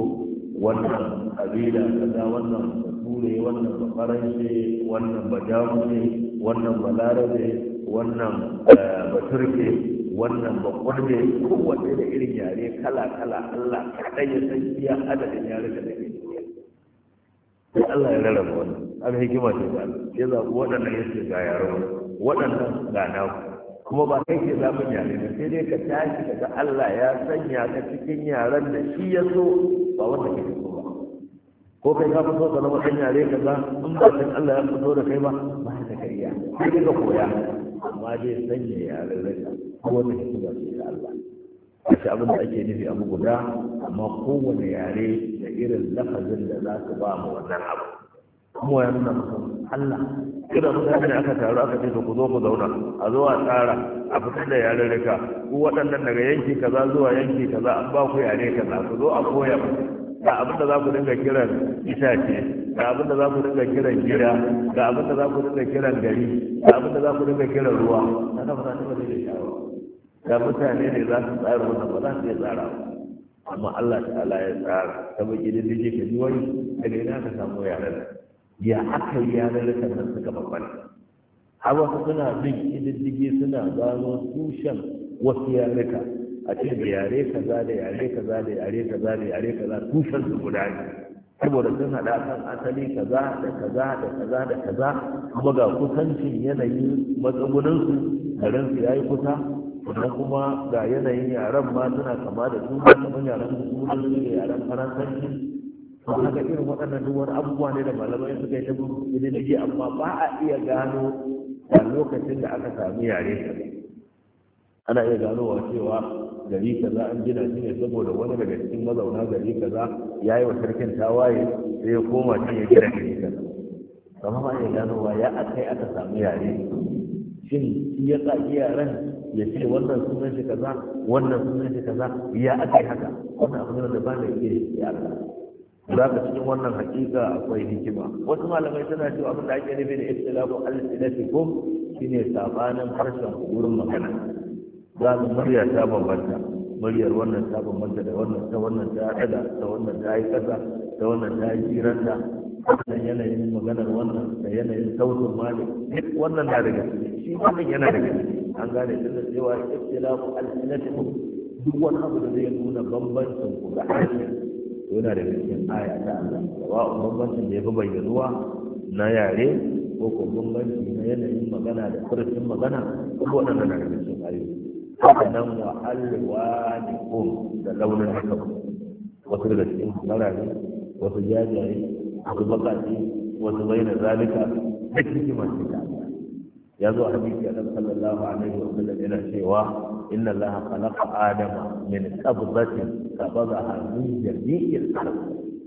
wannan kabila kaza wannan Bature wannan Bafaranshe wannan Bajamushe wannan Balarabe wannan Baturke wannan Bakwarbe kowanne da irin yare kala kala Allah kadai ya san iya adadin yare da take duniya sai Allah ya rarraba wannan an hikima ce ba ya zaɓi waɗannan ya ce ga yaron waɗannan ga naku kuma ba kai ke zaɓin yare ba sai dai ka tashi daga Allah ya sanya ka cikin yaren da shi ya so ba wanda ke so ba ko kai ka fito ka zama ɗan yare kaza in ba san Allah ya fito da kai ba ba ka ka iya sai ka koya amma dai sanya yaren raka ko wanda hikima ce ta Allah kashi abin da ake nufi abu guda amma kowane yare da irin lafazin da za su ba mu wannan abu kuma ya nuna musu Allah idan mutane aka taru aka ce ku zo ku zauna a zo a tsara a fitar da yaren rika ku waɗannan daga yanki kaza zuwa yanki kaza an ba ku yare kaza ku zo a koya ga abin da za ku dinga kiran itace ga abin da za ku dinga kiran gida ga abin da za ku dinga kiran gari ga abin da za ku dinga kiran ruwa na da mutane ba zai shawo da mutane ne za su tsara wannan ba za su iya tsara amma Allah ta'ala ya tsara ta baki da dake ka ji wani daga ina ka samu yaran ya aka yi yaran rikan nan suka bambanta har wasu suna bin kididdige suna gano tushen wasu yarika a ce da yare kaza da yare kaza da yare kaza da yare kaza tushen su guda ne saboda sun haɗa kan asali kaza da kaza da kaza da kaza kuma ga kusancin yanayin matsugunansu garinsu ya yi kusa sannan kuma ga yanayin yaren ma suna kama da su kamar yaren su da su da yaren faransanci to haka irin waɗannan duk wani abubuwa ne da malamai suka yi ta bididdigi amma ba a iya gano a lokacin da aka sami yare kaza ana iya ganowa cewa gari kaza an gina shi ne saboda wani daga cikin mazauna gari kaza ya yi wa sarkin tawaye sai ya koma can ya gina gari kaza amma ba iya ganowa ya akai aka samu yare shin shi ya tsaki yaren ya ce wannan sunan shi kaza wannan sunan shi kaza ya aka yi haka wannan abu ne da ba da iya ya Allah za ka cikin wannan hakika akwai hikima wasu malamai suna cewa abin da ake nufi da istilahu al-sinatikum shine sabanin harshen wurin magana za mu murya ta bambanta muryar wannan ta bambanta da wannan ta wannan ta hada ta wannan ta yi kasa ta wannan ta yi jiranta wannan yanayin maganar wannan da yanayin sautin malik duk wannan na daga ciki shi wannan yana daga ciki an gane tunda cewa ikhtilafu al-sinatikum duk wani abu da zai nuna bambancin ku ga harshen yana daga cikin aya ta Allah wa bambancin da ya fi bayyanuwa na yare ko ko bambanci na yanayin magana da furucin magana ko waɗannan na daga cikin ayoyi haka nan wa alwanikum da launin haka wasu daga cikin farare wasu jajaye wasu bakaci wasu baina zalika duk hikima ce ta Allah ya zo a hadisi annabi sallallahu alaihi wa sallam yana cewa inna allaha khalaqa adama min qabdatin qabadaha min jami'il khalq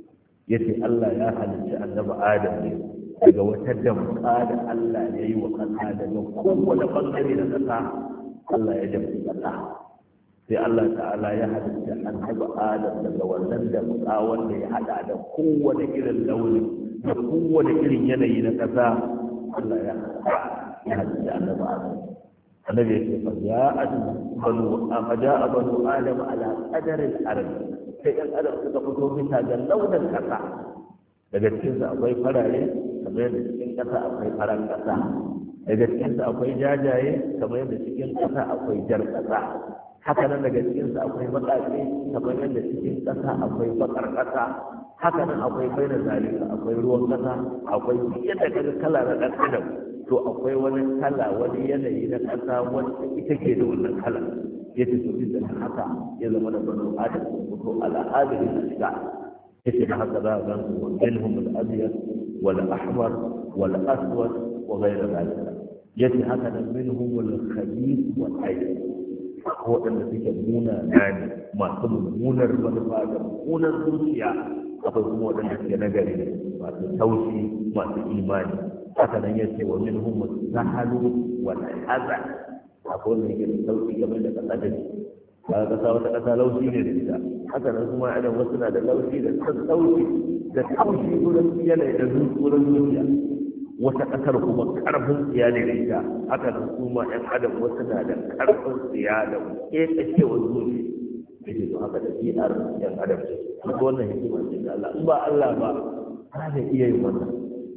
yace Allah ya halicci annabi Adam ne daga wata damka da Allah ya yi wa kasa daga kowane bangare da kasa Allah ya damki kasa sai Allah ta'ala ya halitta annabi Adam daga wannan damka wanda ya hada da kowane irin launi da kowane irin yanayi na kasa Allah ya ya halitta annabi Adam annabi ya ce fa ja'at banu amaja banu adam ala qadar al-ard sai ɗan adam suka fito bisa ga launin kasa daga cikin su akwai farare kamar yadda cikin kasa akwai farar kasa daga cikin su akwai jajaye kamar yadda cikin kasa akwai jar kasa haka nan daga cikin su akwai baƙaƙe kamar yadda cikin kasa akwai bakar kasa haka nan akwai baina zalika akwai ruwan kasa akwai yadda kaga kala na ɗan adam to akwai wani kala wani yanayi na ƙasa wanda ita ke da wannan kala ya ce to da haka ya zama da banu adam ko al'adar da shiga ya ce da haka za a gan su minhum al-abyad wal ahmar wal aswad wa ghayr dhalika ya ce haka nan minhum al-khabith wal tayyib ko waɗanda suke muna nani masu mummunar manufa da mummunar zuciya akwai kuma waɗanda suke nagari masu taushi masu imani haka nan yace wa minhum zahalu wal hazan akwai wanda yake da sauki game da kasa da ba kasa wata kasa laushi ne da ita haka nan kuma adam wasu na da laushi da sauki da taushi wurin yanayi da wurin zuciya wata kasar kuma karfin tsiya ne da ita haka nan kuma yan adam wasu na da karfin tsiya da kekashewar zuciya yake to haka da biyar yan adam ce kuma wannan hikima ce da Allah in ba Allah ba ba da iya yin wannan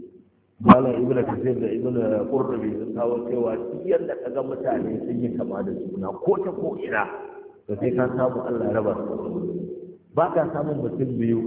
malam ibn kasir da ibn qurtubi sun kawo cewa yadda kaga mutane sun yi kama da juna ko ta ko ina to sai ka samu Allah ya raba su ba ka samun mutum biyu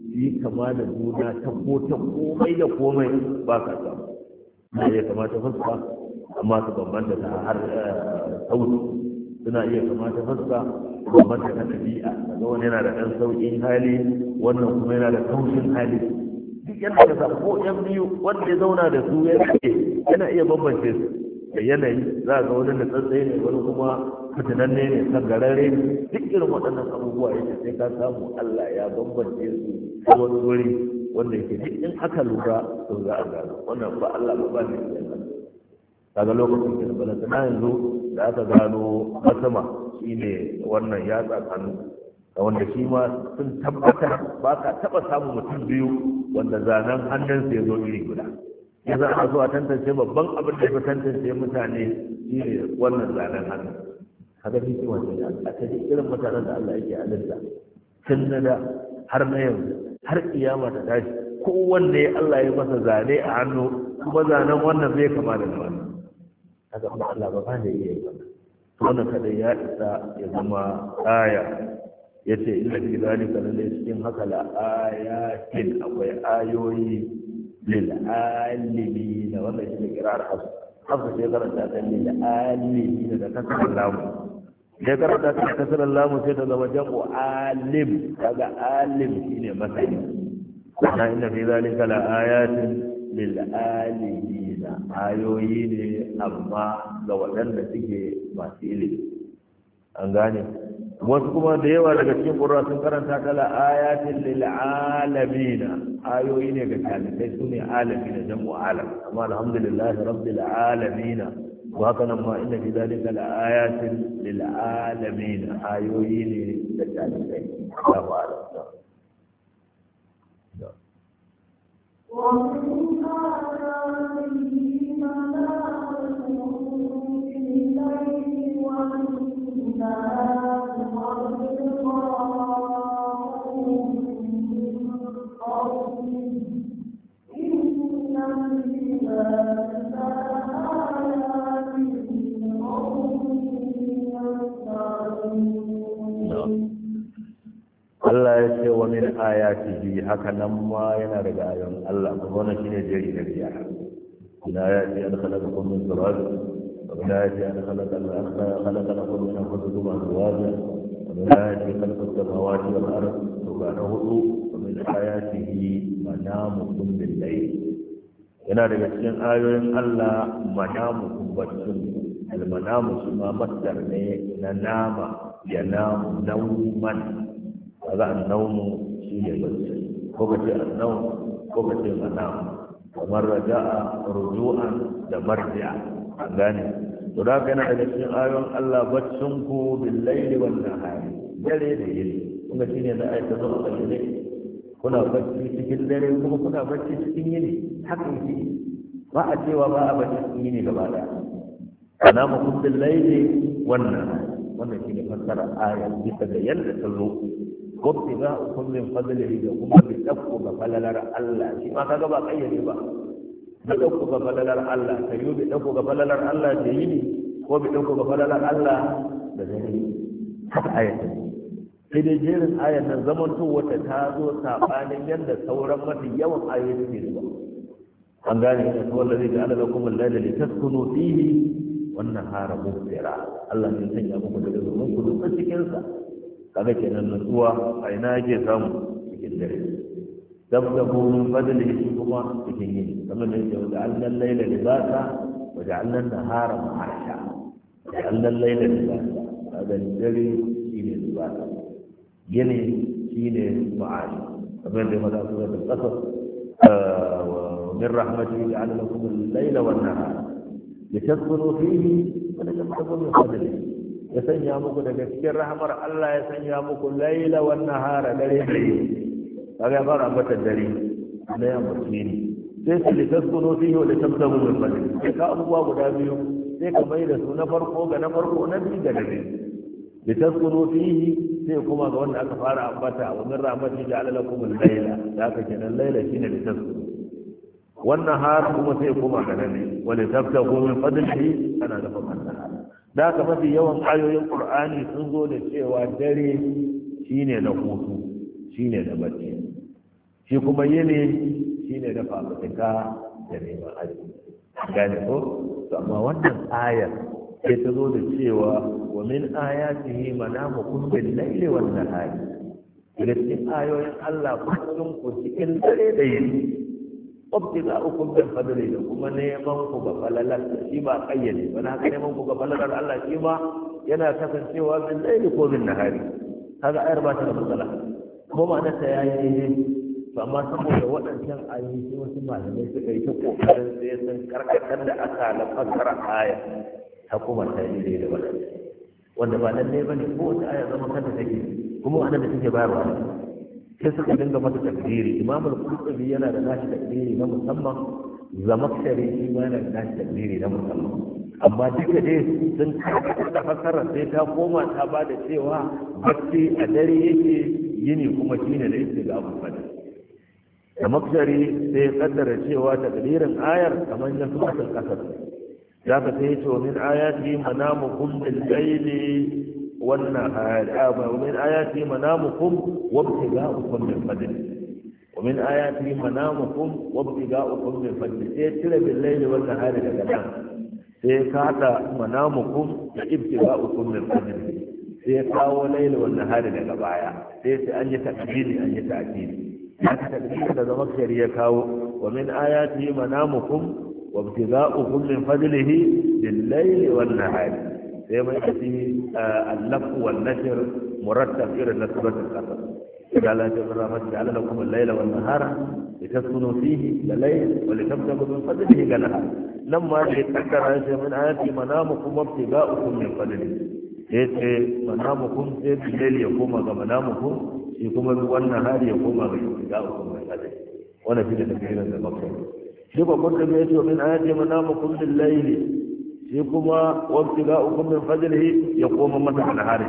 yi kama da juna ta ko ta komai da komai ba ka samu na iya kama ta fuska amma su bambanta ta har sauti suna iya kama ta fuska bambanta ta ɗabi'a daga wani yana da ɗan sauƙin hali wannan kuma yana da taushin hali duk yana da samu ko yan biyu wanda ya zauna da su yana iya bambance su da yanayi za a ga wani da tsantsai ne wani kuma fitinanne ne kangararre ne duk irin waɗannan abubuwa yake sai ka samu Allah ya bambance su a wani wuri wanda yake duk in aka lura to za a gano wannan ba Allah ba ba ne kaga lokacin da balanta na yanzu da aka gano masama shine wannan ya tsakanu da wanda shi ma sun tabbatar ba ka taɓa samun mutum biyu wanda zanen hannunsa ya zo iri guda ya za a zo a tantance babban abin da ya tantance mutane shi ne wannan zanen hannu haka shi kuma sai a ta irin mutanen da Allah yake halitta tun na da har na yanzu har kiyama ta tashi kowanne Allah ya masa zane a hannu kuma zanen wannan zai kama da wannan haka kuma Allah ba ba da iya yi wannan wannan kadai ya isa ya zama aya yace inna fi zalika lalle cikin haka la ayatin akwai ayoyi للعالمين والله يجب قراءة حفظ حفظ شيء قرأت للعالمين إذا كسر اللام شيء قرأت كسر اللام سيد وجمع عالم هذا عالم شيء مثلا إن في ذلك لآيات للعالمين آيوين أما لو أن تجي ما سيلي أنغاني wasu kuma da yawa daga cikin ƙura sun karanta kala ayatin lil alamina ayoyi ne ga talibai su ne alamina jam'u alam amma alhamdulillah rabbil alamina wa haka nan ma inna fi zalika la ayatin lil alamina ayoyi ne ga talibai Allahu a'lam ومن آياته منامكم بالليل والنهار Allah ya ce wa min ayatihi haka nan ma yana daga ayoyin Allah kuma wannan shine jeri da riya ina ya ce an khalaqa min turab wa min ayati an khalaqa khalaqa lakum min anfusikum azwajan wa min ayati khalaqa as-samawati wal ard wa hudu wa min ayatihi manamukum bil layl yana daga cikin ayoyin Allah manamukum baccin al-manamu kuma masdar ne na nama ya namu nauman kaga annawmu shi ne bacci ko kace annawm ko kace manam kamar raja'a ruju'an da marji'a an gane to da kana daga cikin ayoyin Allah baccin ku bil laili wan nahari dare da yini kuma shine da ayatu zo a cikin kuna bacci cikin dare kuma kuna bacci cikin yini haka yake ba a cewa ba a bacci cikin yini gaba daya ana mu bil laili wan nahari wannan shine fassara aya bisa da yadda ta zo وابتغاء من فضله يقوم بتقوى فللر الله شيء ما كذا بقى يجي بقى بتقوى فللر الله كيو بتقوى فللر الله جيني هو بتقوى فللر الله بزيني حتى آية sai dai jerin ayar nan zaman to wata ta zo sabanin yadda sauran mafi yawan ayoyi ke zuwa an gane da to wallahi da Allah kuma laila li taskunu fihi wan nahara mubsira Allah ne sanya muku da zaman ku duk cikin sa kaga kenan nutsuwa a ina yake samu cikin dare dabdabu min fadlihi shi kuma cikin yini kamar da yake da Allah laila libasa wa ja'alna an-nahara ma'asha ja'alna al-laila libasa kaga dare shine libasa yini shine ma'asha kamar da maza su da kasar wa min rahmatihi ja'ala lakum al-laila wan-nahara litaskunu fihi wa litabtagu min fadlihi ya sanya muku daga cikin rahamar Allah ya sanya muku laila wan nahara dare da yini kaga fara ambata dare ne ya mutune sai su litaskunu fihi wa litabtagu min fadlihi sai ka abubuwa guda biyu sai ka mai da su na farko ga na farko na biyu ga dare litaskunu fihi sai kuma ga wanda aka fara ambata wa min rahmatihi ja'ala lakum al-laila da aka kenan laila shine litaskunu wannan har kuma sai kuma ga dare wa litabtagu min fadlihi ana da fadlan da haka mafi yawan ayoyin Qur'ani sun zo da cewa dare shine na hutu shine na bacci shi kuma yini shine da fafutuka da neman arziki gane ko to amma wannan ayar sai ta zo da cewa wa min ayatihi manamukum bil laili wan nahari daga cikin ayoyin Allah kullum ku cikin dare da yini obtiga ukum bil fadli da kuma neman ku ga falalar shi ba kayyade ba na neman ku ga falalar Allah shi ba yana kasancewa bil laili ko bil nahari kaga ayar ba ta da matsala ko ma'anar ta yayi ne to amma saboda waɗancan ayoyi sai wasu malamai suka yi ta kokarin sai sun karkatar da aka na fassara aya ta kuma ta yi da waɗancan wanda ba lalle bane ko wata aya zama kanta take kuma wannan da take bayarwa sai suka dinga mata takdiri imam al-qurtubi yana da nashi takdiri na musamman zamakshari shi ma yana da nashi takdiri na musamman amma duka dai sun karkata da fassara sai ta koma ta ba da cewa bacci a dare yake yini kuma shine da yake ga abubuwan da makshari sai ya kaddara cewa takdirin ayar kamar na suratul qasas za ka sai ce min ayati manamukum bil layli wan nahari wa min ayati manamukum wa ibtiga'ukum min fadli wa min ayati manamukum wa ibtiga'ukum min fadli sai tire bil layli wan nahari daga nan sai ka hada manamukum da ibtiga'ukum min fadli sai kawo layli wan nahari daga baya sai sai an yi takdiri an yi ta'kidi haka takdirin da zama ya kawo wa min ayati manamukum wa ibtiga'ukum min fadlihi bil-layli wan-nahari sai mai kace al-laf wal-nashr murattab ila nasratul qasas قال جل وعلا جعل لكم الليل والنهار لتسكنوا فيه الليل ولتبتغوا من فضله كنهار لما يتذكر هذا من آيات منامكم وابتغاؤكم من فضله yace manamukum sai bilal ya koma ga manamukum shi kuma wannan hari ya koma ga ibtiga'ukum min fadli wannan shi da tafsirin da makkah shi ba kun da yace min ayati manamukum bil layli shi kuma ibtiga'ukum min fadlihi ya koma mata ga hari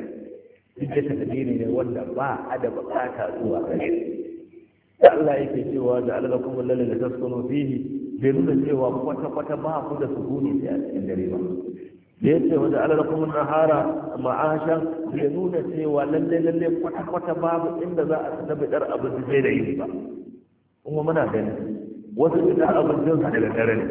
shi da tafsiri ne wanda ba a da bukata zuwa gare da Allah yake cewa da alalakum allal la taskunu fihi bai nuna cewa kwata kwata ba ku da sukuni sai a cikin dare ba da yace wa da alalakum nahara ma'asha bai nuna cewa lalle lalle kwata kwata babu inda za a tabbatar abin da sai da yi ba kuma muna gani wasu da abin da su da dare ne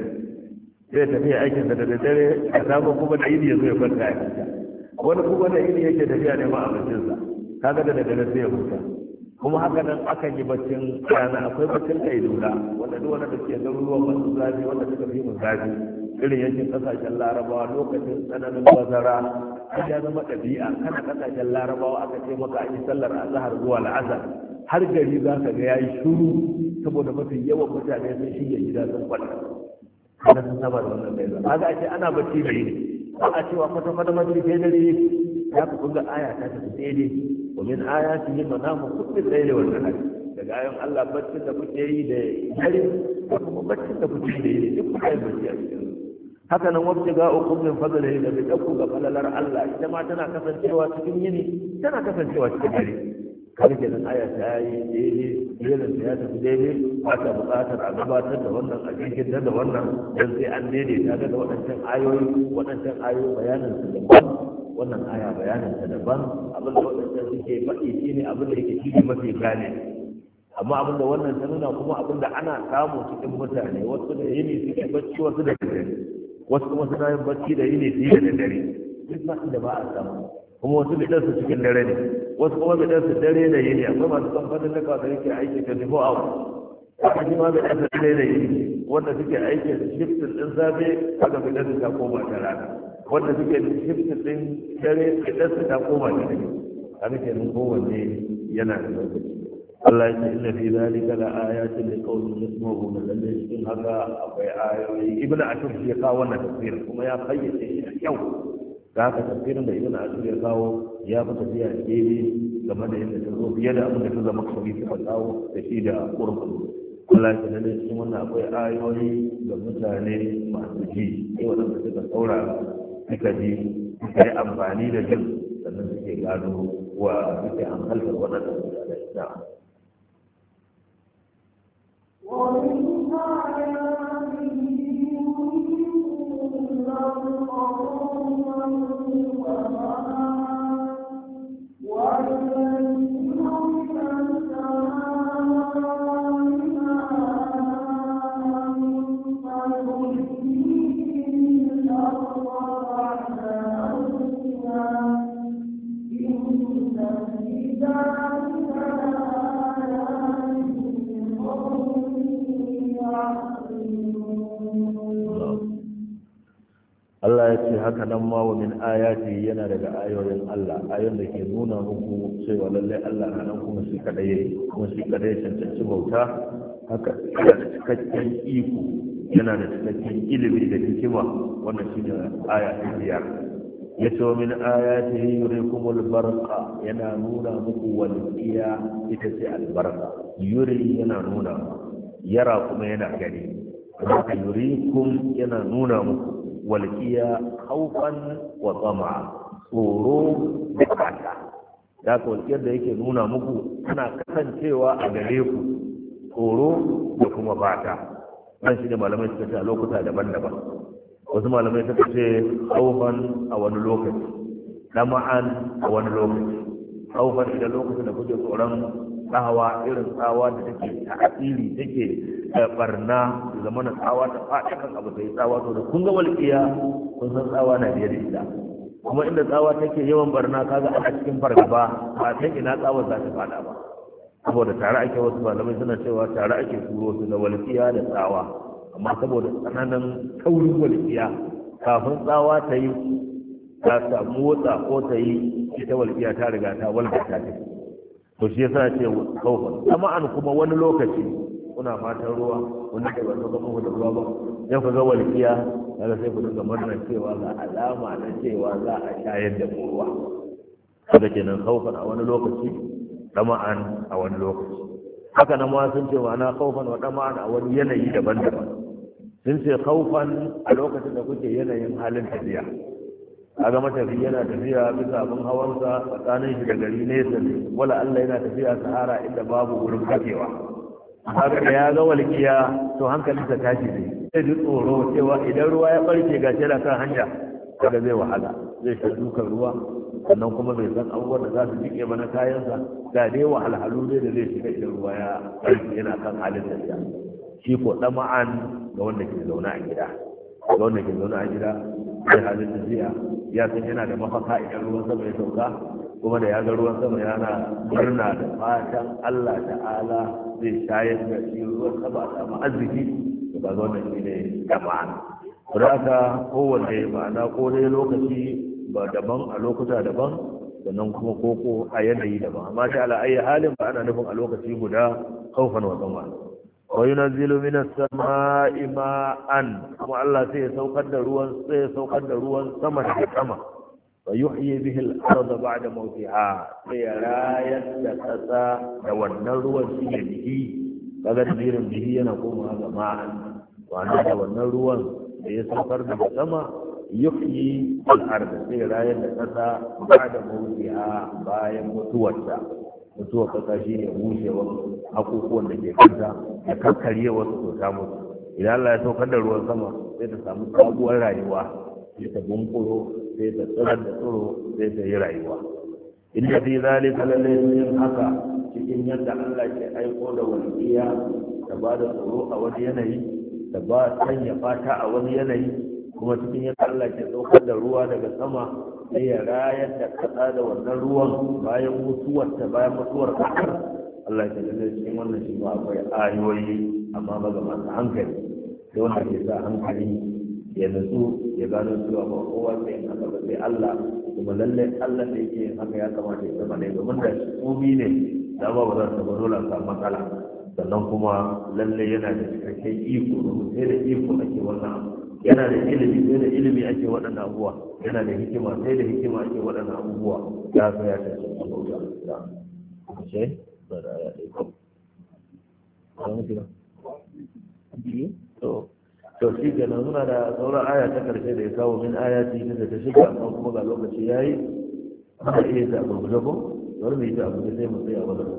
sai tafiya aikin da da dare a sabo kuma da yini yazo ya kwanta a gida wani kuma da yini yake tafiya ne ma abincin sa kaga da dare sai ya huta kuma haka nan akan yi baccin rana akwai baccin kailula wanda duk wanda ke garuruwan masu zafi wanda suka fi mu zafi irin yankin kasashen larabawa lokacin tsananin bazara ya zama ɗabi'a kana kasashen larabawa aka ce maka an yi sallar azhar zuwa la'asar har gari za ka ga yayi shuru saboda mafi yawan mutane sun shige gida sun kwanta kana sun saba da wannan bai kaga a ce ana bacci da yini ba a cewa kwata kwata bacci sai dare ya ku kunga aya ta tafi daidai wa min ayatihi manamukum bil layli wan nahari daga ayon Allah baccin da kuke yi da dare da kuma baccin da kuke yi da yini duk kuka yi bacci a cikin haka nan wabce ga ukun min fadlihi da bidakku ga falalar Allah ita ma tana kasancewa cikin yini tana kasancewa cikin dare kar ke nan aya ta yi daidai dole ya tafi daidai ba ta buƙatar a gabatar da wannan a cikin da wannan dan sai an daidaita da waɗancan ayoyi waɗancan ayoyi bayanin su daban wannan aya bayanin ta daban abin da waɗancan suke faɗi shine abin da yake shi mafi gane amma abin da wannan ta nuna kuma abin da ana samu cikin mutane wasu da yini suke bacci wasu da dare wasu kuma suna yin bacci da yini su yi da dare duk ba da ba a samu kuma wasu bidan su cikin dare ne wasu kuma bidan su dare da yini akwai masu kamfanin da kawai yake aiki ta nufo awa haka shi ma bidan su dare da yini wanda suke aiki da shiftin ɗin safe haka bidan su ta koma ta rana wanda suke da shiftin ɗin dare bidan su ta koma ta dare haka kenan kowanne yana da lokaci Allah ya ce inna fi zalika la ayatin li qaumin yasma'un lalle cikin haka akwai ayoyi ibnu ashur ya kawo wannan tafsir kuma ya fayyace shi da kyau da haka tafsirin da ibnu ashur ya kawo ya fi tafiya daidai game da yadda ta zo fiye da abin da ta zama kasabi suka kawo da shi da ƙurƙun Allah ya ce lalle cikin wannan akwai ayoyi ga mutane masu ji sai waɗanda suka saurara suka ji suka yi amfani da jin sannan suke gano wa suke hankaltar waɗanda mutane da ومن آياته والذين من السماء Allah ya ce haka nan ma wa min ayati yana daga ayoyin Allah ayoyin da ke nuna muku cewa lallai Allah na nan kuma shi kadai kuma shi kadai cancanci bauta haka yana da cikakken iko yana da cikakken ilimi da hikima wannan shine aya ta biyar ya ce wa min ayatihi yurikumul barqa yana nuna muku walqiya ita ce albarka yuri yana nuna yara kuma yana gani haka yurikum yana nuna muku walƙiya haufan wa tsama tsoro da fata da ka walƙiyar da yake nuna muku tana kasancewa a gare ku tsoro da kuma fata nan shi ne malamai suka ce a lokuta daban-daban wasu malamai suka ce haufan a wani lokaci ɗama'an a wani lokaci haufan idan lokacin da kuke tsoron tsawa irin tsawa da take ta'asiri take barna da zama na tsawa ta faɗi kan abu sai tsawa to da kun ga walƙiya kun san tsawa na biye da ita kuma inda tsawa take yawan barna kaga ana cikin fargaba ba san ina tsawa za ta faɗa ba saboda tare ake wasu malamai suna cewa tare ake turo su da walƙiya da tsawa amma saboda tsananin kaurin walƙiya kafin tsawa ta yi ta samu motsa ko ta yi ita walƙiya ta riga ta walga ta tafi to shi yasa ce kaufan amma an kuma wani lokaci kuna fatan ruwa wanda ke ba su ga muku da ruwa ba sai ku ga walƙiya kaga sai ku dinga murna cewa ga alama na cewa za a shayar da mu ruwa kaga kenan kaufan a wani lokaci dama'an a wani lokaci haka nan ma sun ce ma'ana kaufan wa dama'an a wani yanayi daban-daban sun ce kaufan a lokacin da kuke yanayin halin tafiya kaga matafi yana tafiya bisa abin hawansa tsakanin shi da gari nesa ne wala Allah yana tafiya sahara inda babu wurin kakewa haka da ya ga walƙiya to hankalinsa tashi ne sai ji tsoro cewa idan ruwa ya barke ga shi da kan hanya kaga zai wahala zai sha dukan ruwa sannan kuma bai san abubuwan da za su jike ba na kayansa ga dai wahalhalu ne da zai shiga idan ruwa ya barke yana kan halin tafiya shi ko dama'an ga wanda ke zaune a gida ga wanda ke zaune a gida sai halin tafiya ya san yana da mafaka idan ruwan sama ya sauka kuma da ya ga ruwan sama yana murna da fatan Allah ta'ala zai shayar da shi ruwan sama a samu arziki to ba wannan shi ne jama'a don haka kowanne ma'ana ko dai lokaci ba daban a lokuta daban sannan kuma koko a yanayi daban amma ta ala ayi halin ba ana nufin a lokaci guda kaufan wa zama وينزل من السماء ماء kuma Allah sai ya saukar da ruwan sai ya saukar da ruwan sama da sama wa yuhyi bihi al-ardha ba'da mawtiha sai ya rayar da kasa da wannan ruwan shi ne bihi kaga dirin bihi yana komawa ga ma'an wannan da wannan ruwan da ya saukar da sama yuhyi al-ardha sai ya rayar da kasa ba'da mawtiha bayan mutuwarta mutuwar kasa shi ne bushewar hakukuwan da ke kanta da kakkarye wasu to ta mutu idan Allah ya saukar da ruwan sama sai ta samu sabuwar rayuwa sai ta bunkuro sai ta tsirar da tsiro sai ta yi rayuwa inda fi zalika lallai yin haka cikin yadda Allah ke aiko da walƙiya ta ba da tsoro a wani yanayi ta ba sanya fata a wani yanayi kuma cikin yadda Allah ke saukar da ruwa daga sama sai ya rayar da kasa da wannan ruwan bayan mutuwar ta bayan mutuwar kasar Allah ya kalle cikin wannan shi ba akwai ayoyi amma ba ga masu hankali sai wanda ke sa hankali ya nutsu ya gano cewa ba kowa sai in haka ba sai Allah kuma lalle Allah da yake yin haka ya kamata ya zama ne domin da shi tsobi ne da ba ba za su dole a samu matsala sannan kuma lalle yana da cikakken iko domin sai da iko ake wannan abu yana da ilimi sai da ilimi ake waɗannan abubuwa yana da hikima sai da hikima ake waɗannan abubuwa ya so ya ce su bauta da ce ba da ya ɗaya ko ba mu kira to to shi ke nan muna da sauran aya ta karshe da ya kawo min ayati da ta shiga amma kuma ga lokaci yayi ana iya ta gurguje ko bari mu yi ta abu sai mu tsaya wannan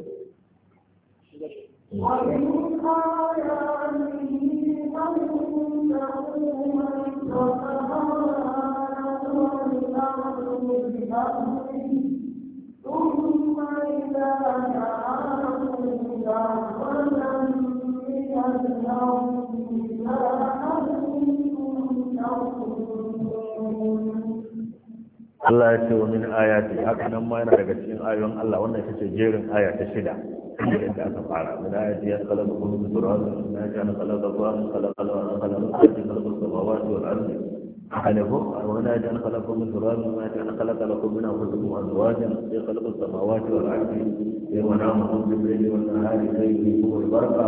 ومن ثم إذا جعلهم دعوة من الأرض Allah ya ce wa min ayati haka nan ma yana daga cikin ayoyin Allah wannan ita ce jerin aya ta shida inda yadda aka fara min ayati ya khalaqa kullu min turab inna kana khalaqa qur'an khalaqa al-khalaqa khalaqa samawati wal ardi خلقوا ولا أن خلقكم من تراب وما أن خلق لكم من أنفسكم أزواجا خلق السماوات والأرض ونامكم بالليل والنهار يريكم البركة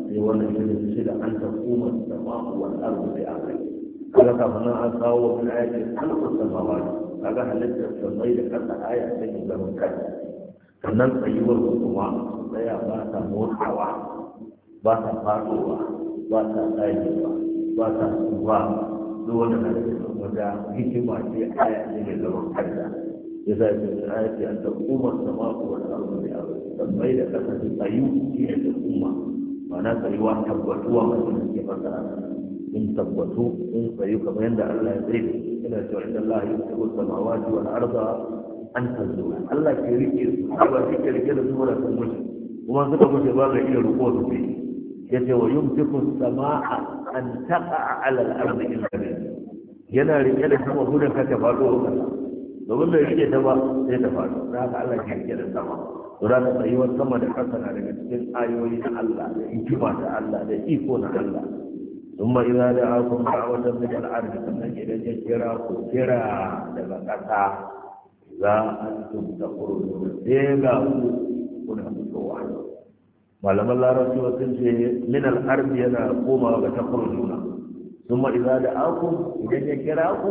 ونشهد أن تقوم السماء والأرض بأمره خلق فما أصاب من آية خلق السماوات هذا حلت السماء لكذا آية تجد من كذا sannan tsayuwar kuma tsaya ba ta motsawa ba ta faɗowa ba ta tsayewa ba ta tsuwa duk wanda na da wata hikima ce aya ce mai zaman kanta ya sa ce da aya ce an ta umar sama ko wani abu da ya sammai da kasa su tsayu shi ne ta umma ma'ana tsayuwa tabbatuwa masu da ke fasara in tabbatu in tsayu kamar yadda Allah ya tsaye ina cewa inda Allah ya tsaye samawati wal arda an tazzura Allah ke rike su ba shi ke rike da su da sun mutu kuma suka mutu ba ga iya ruko su ce yace wa yumtiku samaa an taqa ala al-ardi illa bi yana rike da sama gudun ka ta faɗo kasa domin bai rike ta ba sai ta faɗo da haka Allah ke rike da sama to da ka tsayuwar sama da ƙasa na daga cikin ayoyi na Allah da hikima ta Allah da iko na Allah ثم إذا دعاكم دعوة من الأرض فمن إذا كرا كرا daga ƙasa za a cikin takurun sai ga ku kuna mutuwa malaman larabci wasu ce min al'arbi yana komawa ga takurun juna sun ma iza da aku idan ya kira ku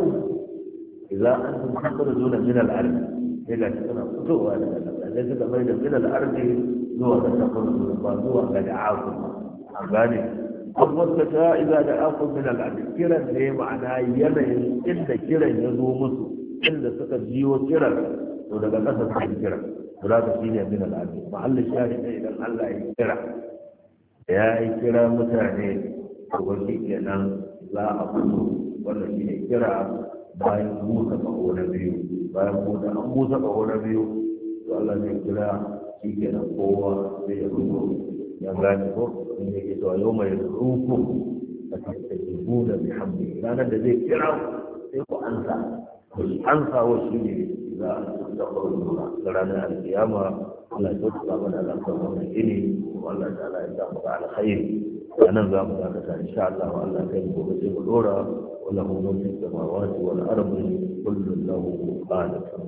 iza an sun takurun juna min al'arbi sai ga shi kuna fitowa daga ƙasa sai suka mai da min al'arbi zuwa ga takurun juna ba zuwa ga da aku a gane an wasu ta iza da aku min al'arbi kiran ne ma'ana yanayin inda kiran ya zo musu inda suka jiyo kiran to daga ƙasa suka yi kiran to za ka shi ne min al'adu mahallin shahida idan Allah ya kira ya yi kira mutane to wani kenan za a fito wannan shi ne kira bayan busa ƙaho na biyu bayan busa an busa ƙaho na biyu to Allah zai kira shi kenan kowa zai ya fito ya gane ko in yake cewa yau mai ruku a tattajibu da bihamdi ranar da zai kira sai ku ansa an kawo shi ne za a da ƙwararruna da ranar alkiyama Allah ya tuka mana da kan wannan ini kuma Allah ta ala ya samu ga alkhairi a nan za mu dakata insha Allah wa Allah kai gobe sai mu dora wala hu mulku samawati wal ardi kullun lahu qanitun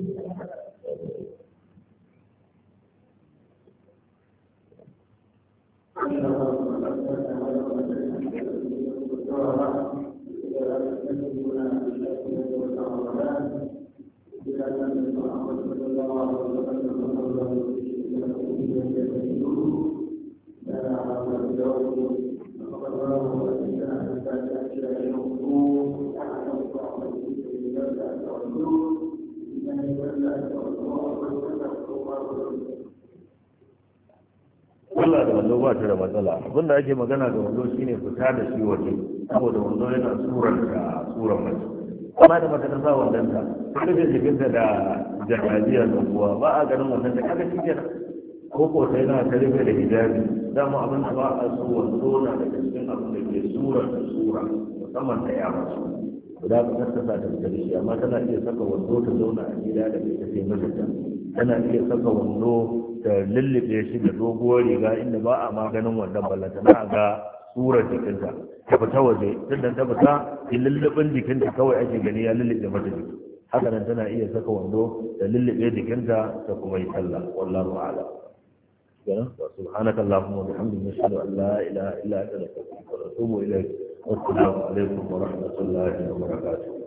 Allah da wando ba ta da matsala abinda ake magana da wando shine fita da shi waje saboda wando yana surar da surar mace amma da mata ta sa wandonta ta rufe jikinta da jakajiya da kuwa ba a ganin wannan da kaga shi kenan ko ko sai na ta rufe da hijabi dama abin da ba a so wando na da cikin abin da ke surar da sura musamman ta yara su da ka kasta sa ta fita da shi amma tana iya saka wando ta zauna a gida da ita sai mijinta tana iya saka wando ta lullube shi da doguwar riga inda ba a maganin wannan ballata na ga surar jikinta ta fita waje tunda ta fita lullubin jikinta kawai ake gani ya lullube mata jiki haka nan tana iya saka wando da lullube jikinta ta kuma yi sallah wallahu a'lam kenan wa subhanaka allahumma wa bihamdika nashhadu an la ilaha illa anta nastaghfiruka wa natubu ilayk assalamu alaikum wa rahmatullahi wa barakatuh